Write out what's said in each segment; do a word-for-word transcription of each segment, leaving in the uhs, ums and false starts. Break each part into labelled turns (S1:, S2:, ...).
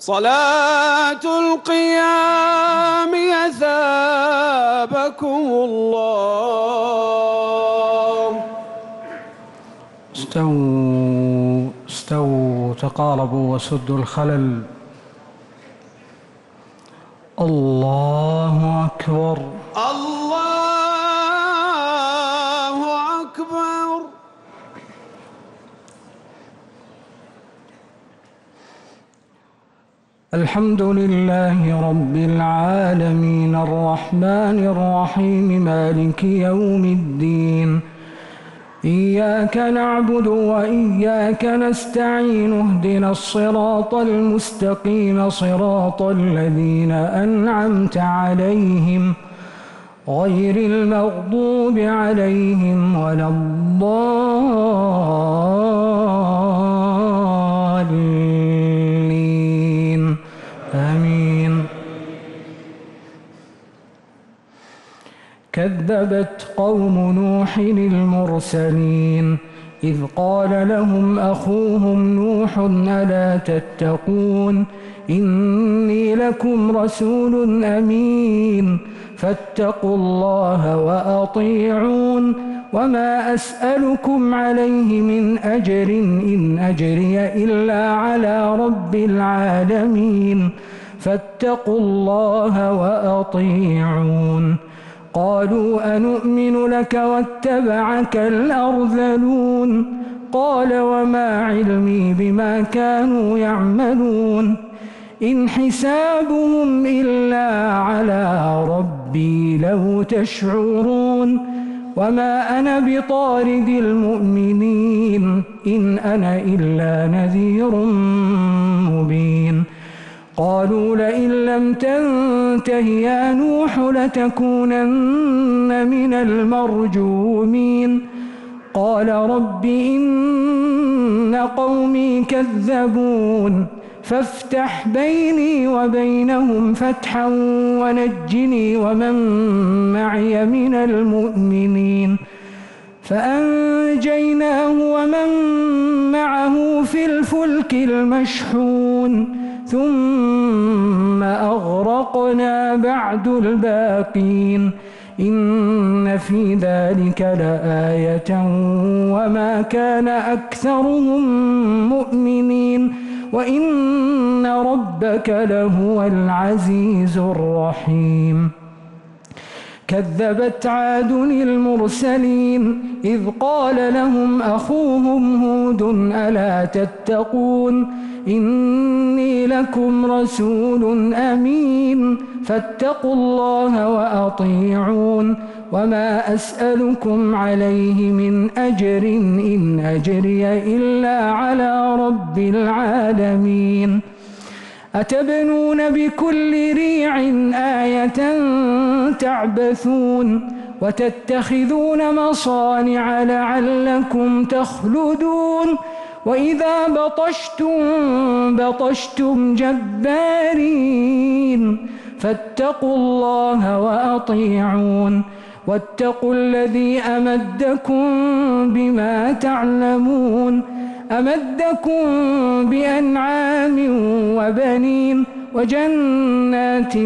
S1: صلاة القيام يثابكم الله.
S2: استووا استووا تقاربوا وسدوا الخلل. الله أكبر.
S1: الله أكبر.
S2: الحمد لله رب العالمين الرحمن الرحيم مالك يوم الدين. إياك نعبد وإياك نستعين اهدنا الصراط المستقيم صراط الذين أنعمت عليهم غير المغضوب عليهم ولا الضالين آمين. كذبت قوم نوح المرسلين إذ قال لهم أخوهم نوح ألا تتقون إني لكم رسول أمين فاتقوا الله وأطيعون وما أسألكم عليه من أجر إن أجري إلا على رب العالمين فاتقوا الله وأطيعون. قالوا أنؤمن لك واتبعك الأرذلون قال وما علمي بما كانوا يعملون إن حسابهم إلا على ربي لو تشعرون وما أنا بطارد المؤمنين إن أنا إلا نذير مبين. قالوا لئن لم تنته يا نوح لتكونن من المرجومين قال رب إن قومي كذبون فافتح بيني وبينهم فتحا ونجني ومن معي من المؤمنين فأنجيناه ومن معه في الفلك المشحون ثم أغرقنا بعد الباقين إن في ذلك لآية وما كان أكثرهم مؤمنين وإن ربك لهو العزيز الرحيم. كذبت عاد المرسلين إذ قال لهم أخوهم هود ألا تتقون إني لكم رسول أمين فاتقوا الله وأطيعون وما أسألكم عليه من أجر إن أجري إلا على رب العالمين. أتبنون بكل ريع آية تعبثون وتتخذون مصانع لعلكم تخلدون وإذا بطشتم بطشتم جبارين فاتقوا الله وأطيعون واتقوا الذي أمدكم بما تعلمون أمدكم بأنعام وبنين وجنات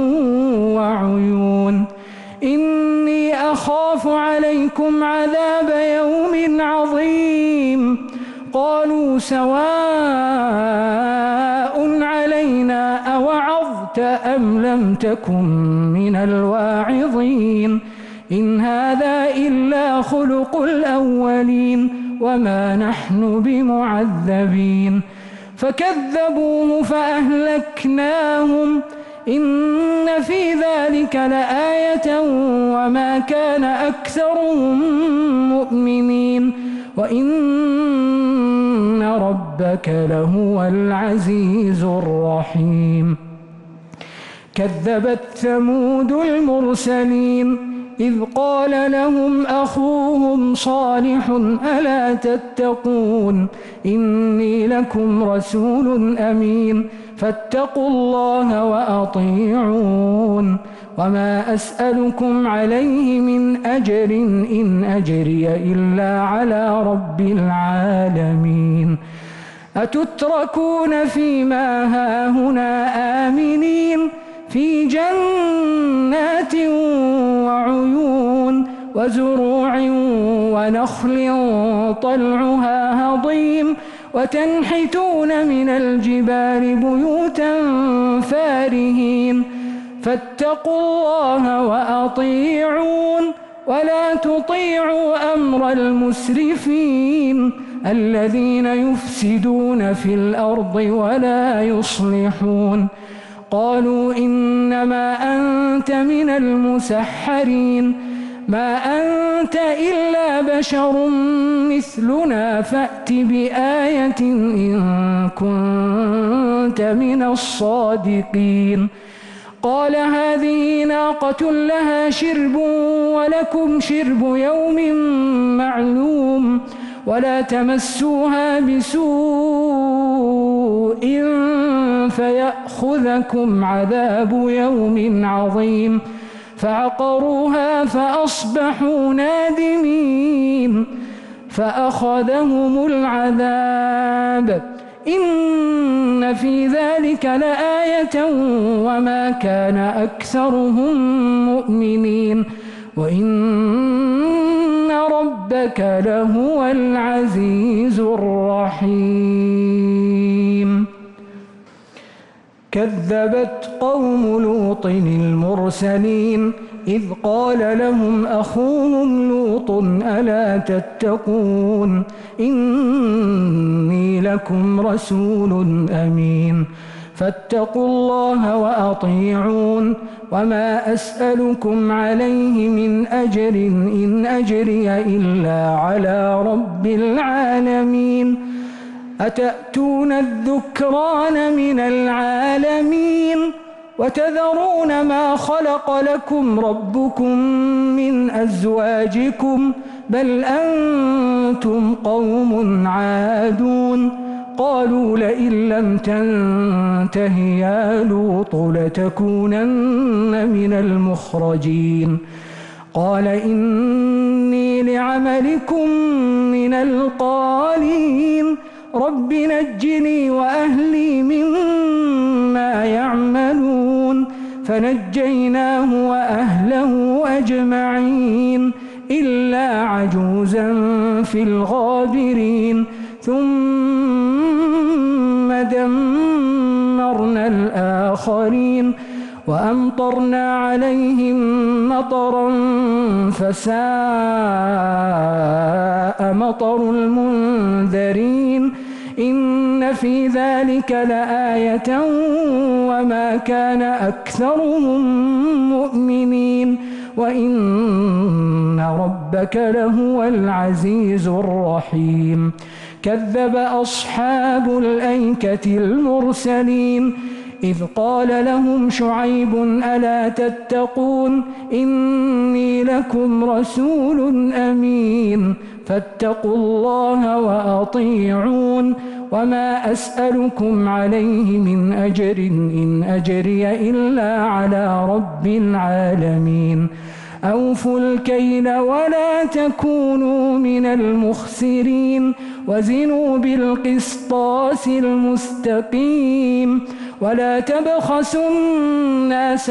S2: وعيون إني أخاف عليكم عذاب يوم عظيم. قالوا سواء علينا أوعظت أم لم تكن من الواعظين إن هذا إلا خلق الأولين وما نحن بمعذبين. فكذبوه فأهلكناهم إن في ذلك لآية وما كان أكثرهم مؤمنين وإن ربك لهو العزيز الرحيم. كذبت ثمود المرسلين إذ قال لهم أخوهم صالح ألا تتقون إني لكم رسول أمين فاتقوا الله وأطيعون وما أسألكم عليه من أجر إن أجري إلا على رب العالمين. أتتركون فيما هاهنا آمنين في جنات وعيون وزروع ونخل طلعها هضيم وتنحتون من الجبال بيوتا فارهين فاتقوا الله وأطيعون ولا تطيعوا أمر المسرفين الذين يفسدون في الأرض ولا يصلحون قالوا إنما أنت من المسحرين ما أنت إلا بشر مثلنا فأت بآية إن كنت من الصادقين قال هذه ناقة لها شرب ولكم شرب يوم معلوم ولا تمسوها بسوء فيأخذكم عذاب يوم عظيم فعقروها فأصبحوا نادمين فأخذهم العذاب إن في ذلك لآية وما كان أكثرهم مؤمنين وإن ربك لهو العزيز الرحيم كذبت قوم لوط المرسلين إذ قال لهم أخوهم لوط ألا تتقون إني لكم رسول أمين فاتقوا الله وأطيعون وما أسألكم عليه من أجر إن أجري إلا على رب العالمين أتأتون الذكران من العالمين وتذرون ما خلق لكم ربكم من أزواجكم بل أنتم قوم عادون قالوا لئن لم تنته يا لوط لتكونن من المخرجين قال إني لعملكم من القالين رب نجني وأهلي مما يعملون فنجيناه وأهله أجمعين إلا عجوزا في الغابرين ثم دمرنا الآخرين وأمطرنا عليهم مطرا فساء مطر المنذرين إن في ذلك لآية وما كان أكثرهم مؤمنين وإن ربك لهو العزيز الرحيم كذب أصحاب الأيكة المرسلين إذ قال لهم شعيب ألا تتقون إني لكم رسول أمين فاتقوا الله وأطيعون وما أسألكم عليه من أجر إن أجري إلا على رب العالمين أوفوا الكيل ولا تكونوا من المخسرين وزنوا بالقسطاس المستقيم ولا تبخسوا الناس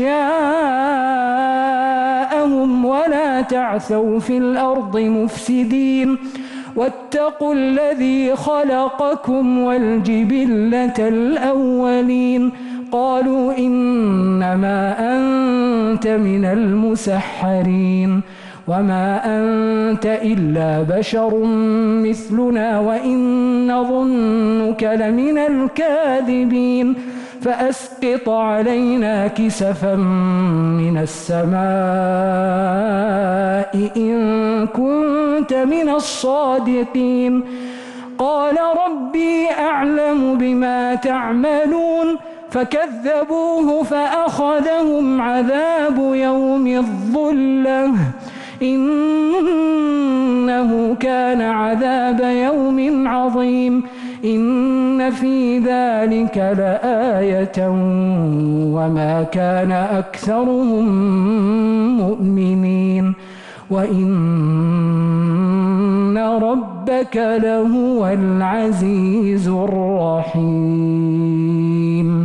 S2: أشياءهم ولا تعثوا في الأرض مفسدين واتقوا الذي خلقكم والجبلة الأولين قالوا إنما أنت من المسحرين وما أنت إلا بشر مثلنا وإن نظنك لمن الكاذبين فأسقط علينا كسفا من السماء إن كنت من الصادقين قال ربي أعلم بما تعملون فكذبوه فأخذهم عذاب يوم الظلة إنه كان عذاب يوم عظيم إن في ذلك لآية وما كان أكثرهم مؤمنين وإن ربك لهو العزيز الرحيم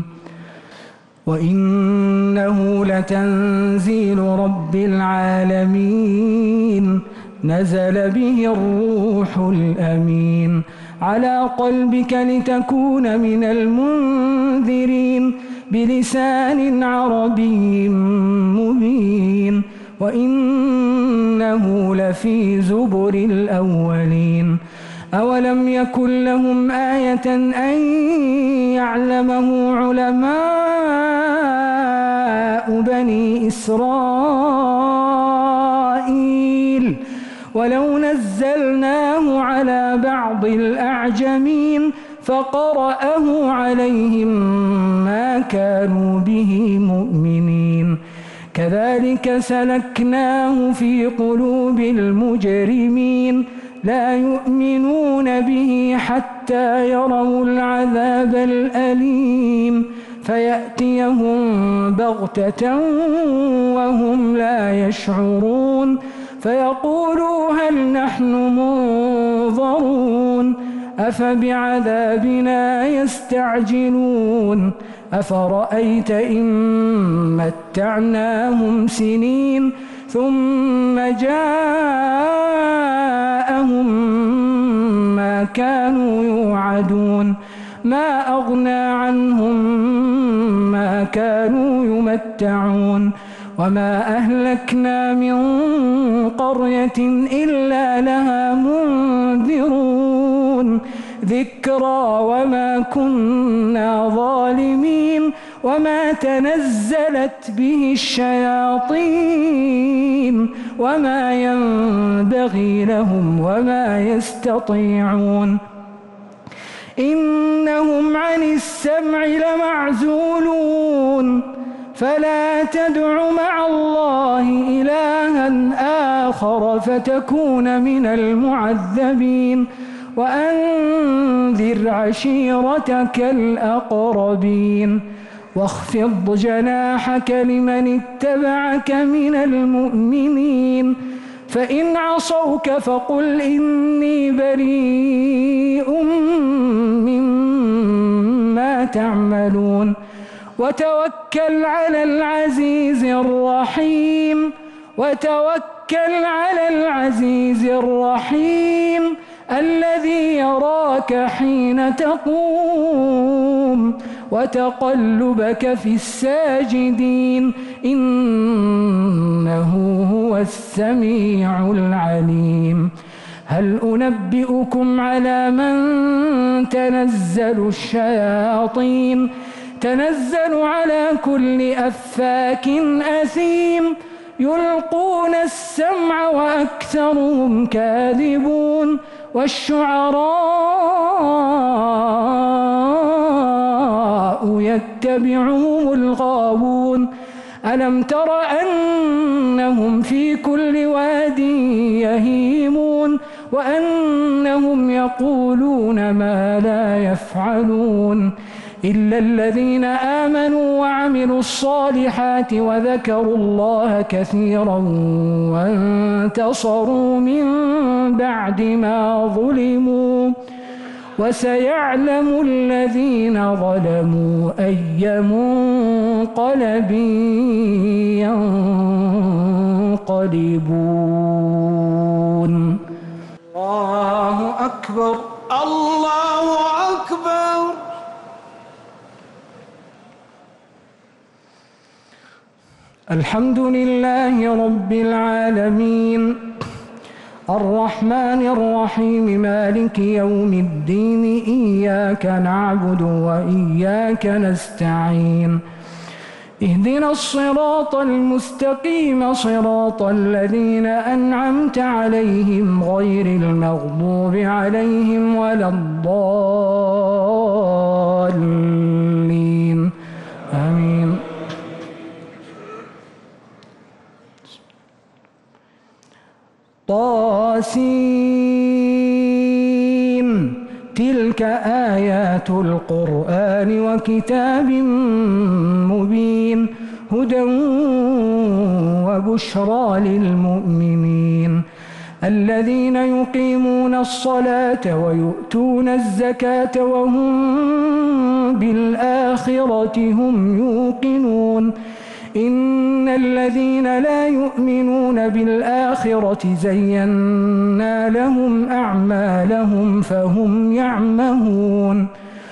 S2: وإنه لتنزيل رب العالمين نزل به الروح الأمين على قلبك لتكون من المنذرين بلسان عربي مبين وإنه لفي زبر الأولين أولم يكن لهم آية أن يعلمه علماء بني إسرائيل ولو نزلناه على بعض الأعجمين فقرأه عليهم ما كانوا به مؤمنين كذلك سلكناه في قلوب المجرمين لا يؤمنون به حتى يروا العذاب الأليم فيأتيهم بغتة وهم لا يشعرون فيقولوا هل نحن منظرون أفبعذابنا يستعجلون أفرأيت إن متعناهم سنين ثم جاءهم ما كانوا يوعدون ما أغنى عنهم ما كانوا يمتعون وما أهلكنا من قرية إلا لها منذرون ذكرى وما كنا ظالمين وما تنزلت به الشياطين وما ينبغي لهم وما يستطيعون إنهم عن السمع لمعزولون فلا تدع مع الله إلها آخر فتكون من المعذبين وأنذر عشيرتك الأقربين واخفض جناحك لمن اتبعك من المؤمنين فإن عصوك فقل إني بريء مما تعملون وتوكل على العزيز الرحيم وتوكل على العزيز الرحيم الذي يراك حين تقوم وتقلبك في الساجدين إنه هو السميع العليم هل أنبئكم على من تنزل الشياطين تنزل على كل أفاك أثيم يلقون السمع وأكثرهم كاذبون والشعراء يتبعهم الغاوون ألم تر أنهم في كل واد يهيمون وأنهم يقولون ما لا يفعلون إلا الذين آمنوا وعملوا الصالحات وذكروا الله كثيرا وانتصروا من بعد ما ظلموا وسيعلم الذين ظلموا أي منقلب ينقلبون
S1: الله أكبر الله أكبر
S2: الحمد لله رب العالمين الرحمن الرحيم مالك يوم الدين إياك نعبد وإياك نستعين اهدنا الصراط المستقيم صراط الذين أنعمت عليهم غير المغضوب عليهم ولا الضالين آمين طاسين تلك آيات القرآن وكتاب مبين هدى وبشرى للمؤمنين الذين يقيمون الصلاة ويؤتون الزكاة وهم بالآخرة هم يوقنون إن الذين لا يؤمنون بالآخرة زينا لهم أعمالهم فهم يعمهون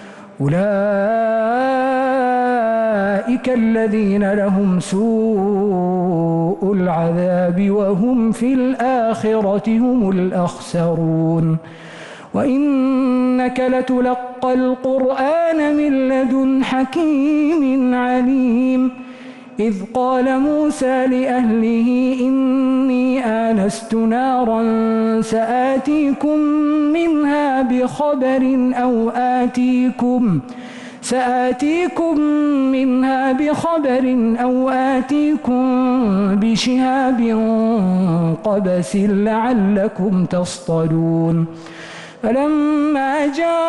S2: أولئك الذين لهم سوء العذاب وهم في الآخرة هم الأخسرون وإنك لتلقى القرآن من لدن حكيم عليم إذ قال موسى لأهله إني آنست نارا سآتيكم منها بخبر أو آتيكم سآتيكم منها بخبر أو آتيكم بشهاب قبس لعلكم تصطلون فلما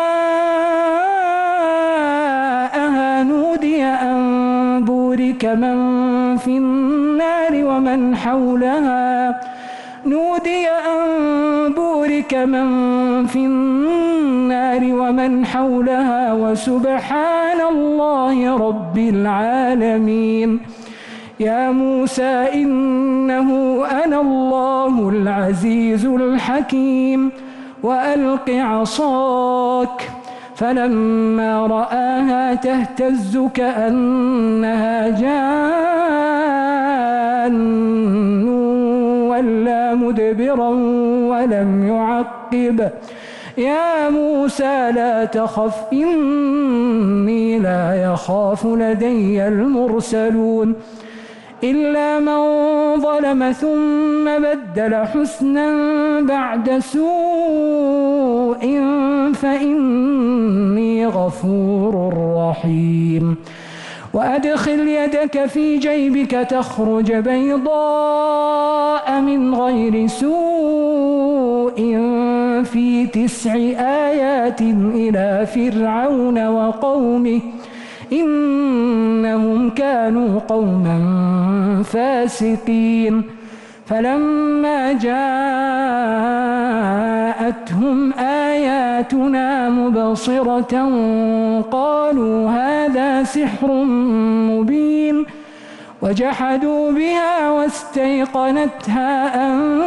S2: جاءها نودي أن بورك من في النار ومن حولها نودي أن بورك من في النار ومن حولها وسبحان الله رب العالمين يا موسى إنه أنا الله العزيز الحكيم وألق عصاك فلما رآها تهتز كأنها جان ولا مدبرا ولم يعقب يا موسى لا تخف إني لا يخاف لدي المرسلون إلا من ظلم ثم بدل حسنا بعد سوء فإني غفور رحيم وأدخل يدك في جيبك تخرج بيضاء من غير سوء في تسع آيات إلى فرعون وقومه إنهم كانوا قوما فاسقين فلما جاءتهم آياتنا مبصرة قالوا هذا سحر مبين وجحدوا بها واستيقنتها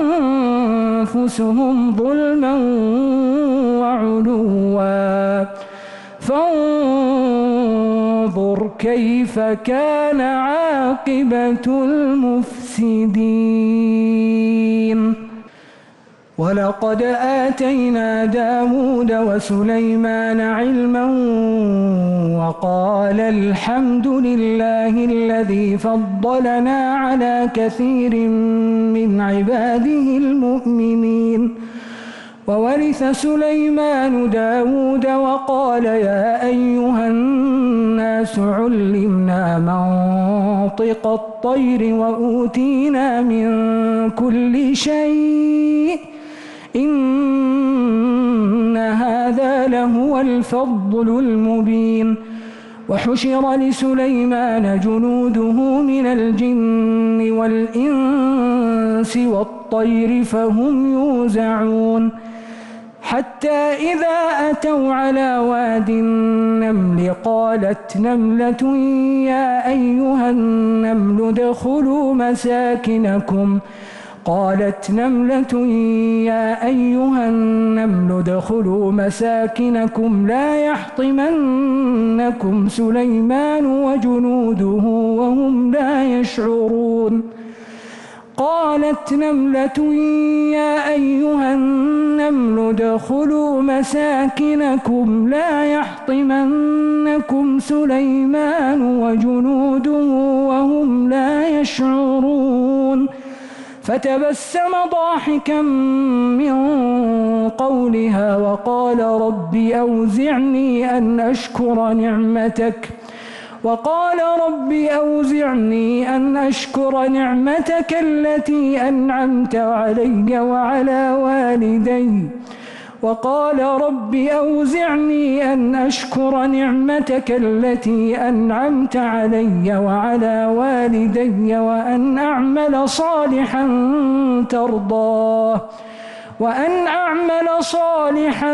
S2: أنفسهم ظلما وعلوا فانظر كيف كان عاقبة المفسدين ولقد آتينا داود وسليمان علما وقال الحمد لله الذي فضلنا على كثير من عباده المؤمنين وورث سليمان داود وقال يا أيها الناس علمنا منطق الطير وأوتينا من كل شيء إن هذا لهو الفضل المبين وحشر لسليمان جنوده من الجن والإنس والطير فهم يوزعون حتى إذا أتوا على واد النمل قالت نملة يا أيها النمل ادخلوا مساكنكم قالت نملة يا أيها النمل ادخلوا مساكنكم لا يحطمنكم سليمان وجنوده وهم لا يشعرون قالت نملة يا أيها النمل ادخلوا مساكنكم لا يحطمنكم سليمان وجنوده وهم لا يشعرون فتبسم ضاحكا من قولها وقال رب أوزعني أن أشكر نعمتك وقال رب أوزعني أن أشكر نعمتك التي أنعمت علي وعلى والدي وقال رب أوزعني أن أشكر نعمتك التي أنعمت علي وعلى والدي وأن أعمل صالحا ترضاه وأن أعمل صالحا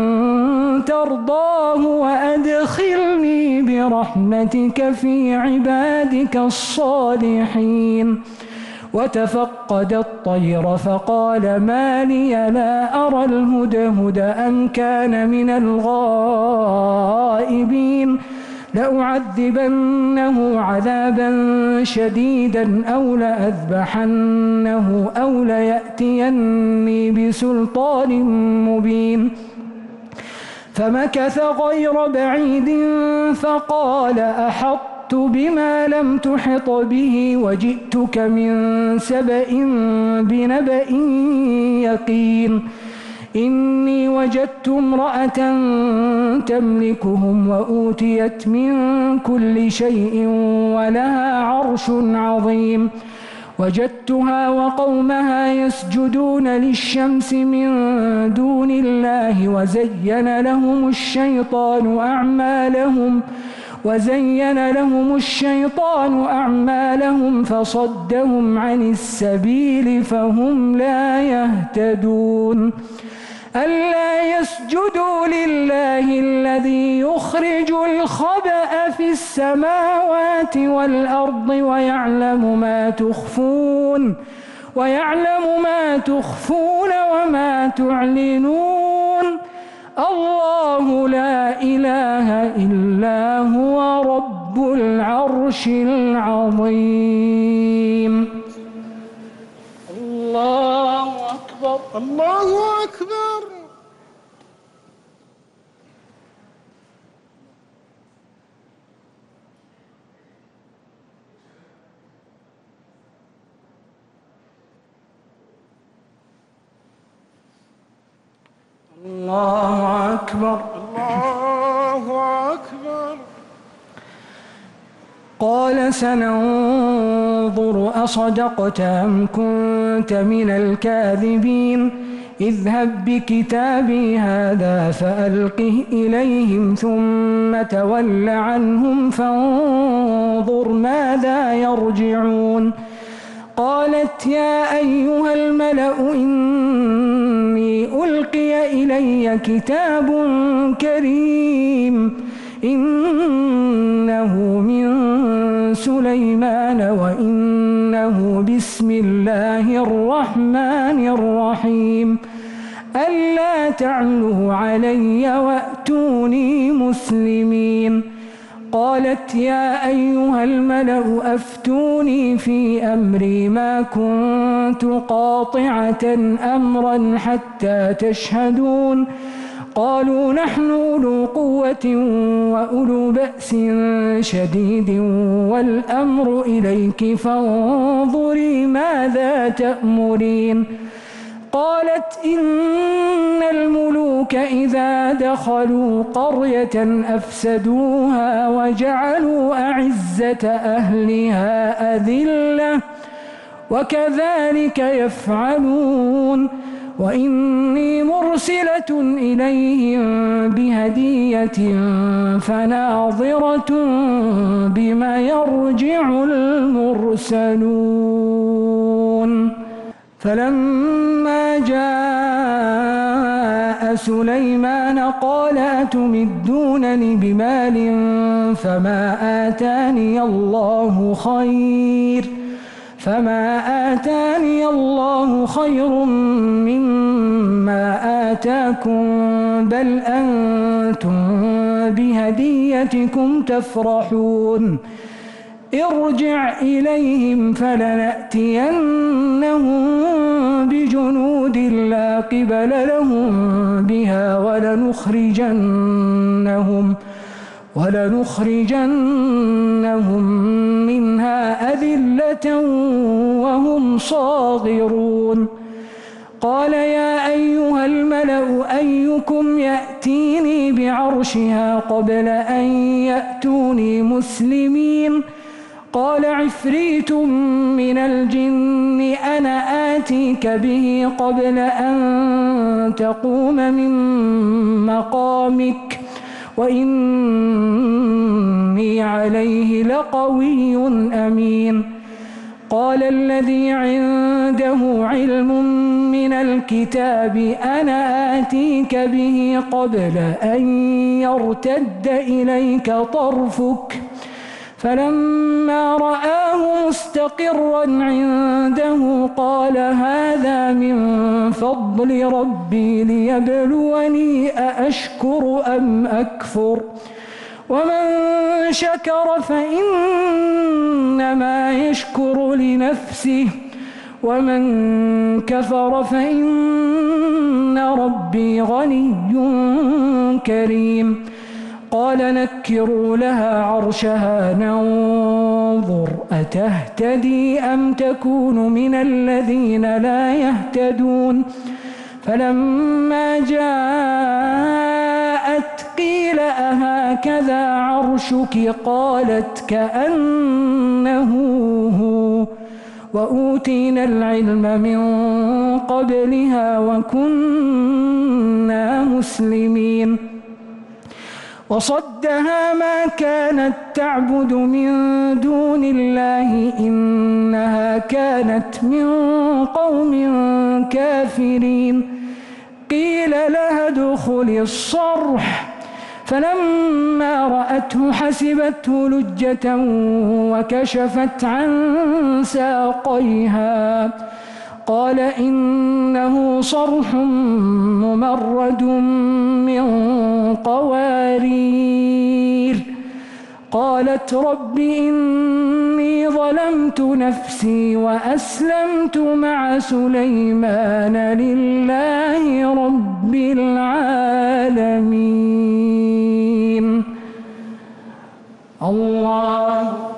S2: ترضاه وأدخلني برحمتك في عبادك الصالحين. وتفقد الطير فقال ما لي لا أرى الهدهد أم كان من الغائبين لأعذبنه عذابا شديدا أو لأذبحنه أو ليأتيني بسلطان مبين. فمكث غير بعيد فقال أحطت بما لم تحط به وجئتك من سبأ بنبأ يقين. إني وجدت امرأة تملكهم وأوتيت من كل شيء ولها عرش عظيم. وجدتها وقومها يسجدون للشمس من دون الله وزين لهم الشيطان أعمالهم وزين لهم الشيطان أعمالهم فصدهم عن السبيل فهم لا يهتدون. ألا يسجدوا لله الذي يخرج الخبأ في السماوات والأرض ويعلم ما تخفون ويعلم ما تخفون وما تعلنون. الله لا إله إلا هو رب العرش العظيم. الله أكبر.
S1: الله أكبر.
S2: الله أكبر.
S1: الله أكبر.
S2: قال سننظر أصدقت أم كنت من الكاذبين اذهب بكتابي هذا فألقه إليهم ثم تول عنهم فانظر ماذا يرجعون. قالت يا أيها الملأ إني ألقي إلي كتاب كريم إنه من سليمان وإنه بسم الله الرحمن الرحيم ألا تعلوا علي وأتوني مسلمين. قالت يا أيها الملأ أفتوني في أمري ما كنت قاطعة أمرا حتى تشهدون. قالوا نحن أولو قوة وأولو بأس شديد والأمر إليك فانظري ماذا تأمرين. قالت إن الملوك إذا دخلوا قرية أفسدوها وجعلوا أعزة أهلها أذلة وكذلك يفعلون. وإني مرسلة إليهم بهدية فناظرة بما يرجع المرسلون. فلما جاء سليمان قال أتمدونني بمال فما آتاني الله خير فما آتاني الله خير مما آتاكم بل أنتم بهديتكم تفرحون. ارجع إليهم فلنأتينهم بجنود لا قبل لهم بها ولنخرجنهم ولنخرجنهم منها أذلة وهم صاغرون. قال يا أيها الملأ أيكم يأتيني بعرشها قبل أن يأتوني مسلمين. قال عفريت من الجن أنا آتيك به قبل أن تقوم من مقامك وإني عليه لقوي أمين. قال الذي عنده علم من الكتاب أنا آتيك به قبل أن يرتد إليك طرفك فلما رآه مستقرا عنده قال هذا من فضل ربي ليبلوني أأشكر أم أكفر ومن شكر فإنما يشكر لنفسه ومن كفر فإن ربي غني كريم. قال نكروا لها عرشها ننظر أتهتدي أم تكون من الذين لا يهتدون. فلما جاءت قيل أهكذا عرشك قالت كأنه هو وأوتينا العلم من قبلها وكنا مسلمين. وصدها ما كانت تعبد من دون الله إنها كانت من قوم كافرين. قيل لها ادخل الصرح فلما رأته حسبته لجة وكشفت عن ساقيها قال إنه صرح ممرد من قوارير. قالت رب إني ظلمت نفسي وأسلمت مع سليمان لله رب العالمين. الله